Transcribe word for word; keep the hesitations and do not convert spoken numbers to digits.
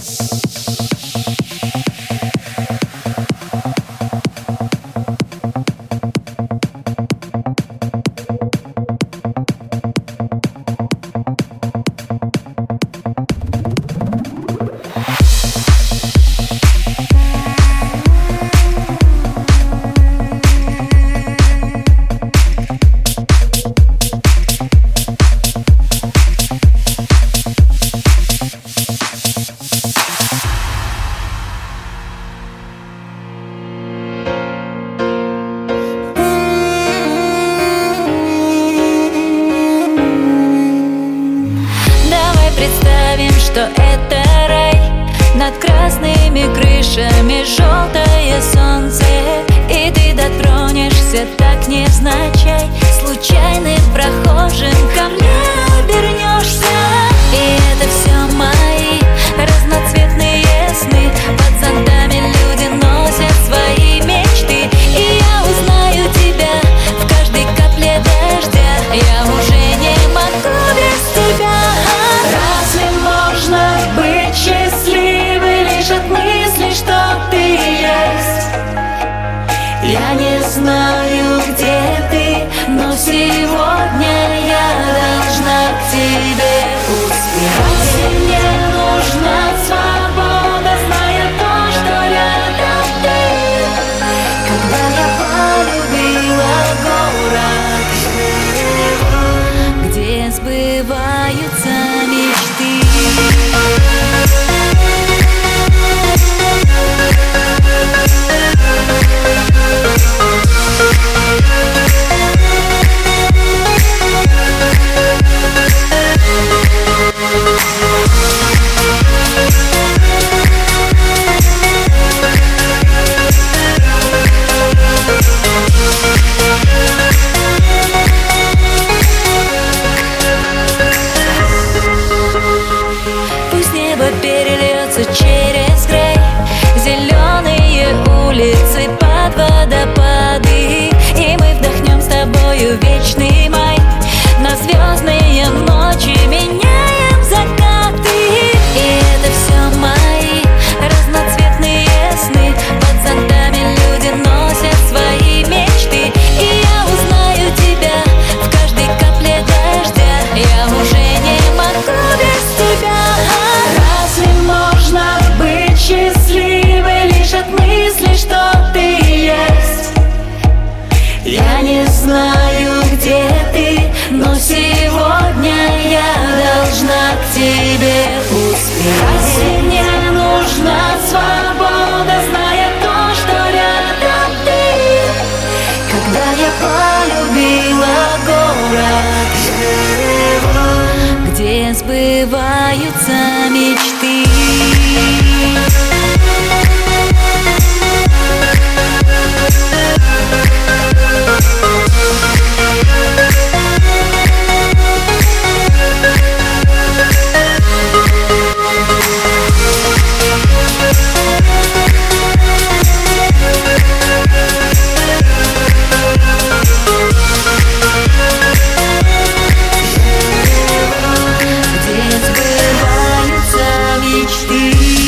Представим, что это рай, над красными крышами желтое солнце, и ты дотронешься так невзначай, случайным прохожим ко мне обернешься. И это все мои разноцветные сны, под зонтами люди носят свои мечты, и я узнаю тебя в каждой капле дождя. Я уже не могу без тебя. Разве можно быть счастливой лишь от мысли, что ты есть? Я не знаю, где ты, но сегодня я должна к тебе успевать. Мне нужна свобода, зная то, что рядом ты. Когда я полюбила город, где сбываются мечты. Пусть небо перельется через край, зеленые улицы под водопады, и мы вдохнем с тобою вечный май. На звездные ночи меняем закаты, и это все мои разноцветные сны, под зонтами люди носят свои мечты, и я узнаю тебя в каждой капле дождя. Я уже не могу без тебя. разве можно быть счастливой лишь от мысли, что ты есть? Я не знаю, где ты, но сегодня я должна к тебе успевать. Мне нужна свобода, зная то, что рядом ты. Когда я полюбила город, где сбываются мечты. Где сбываются мечты.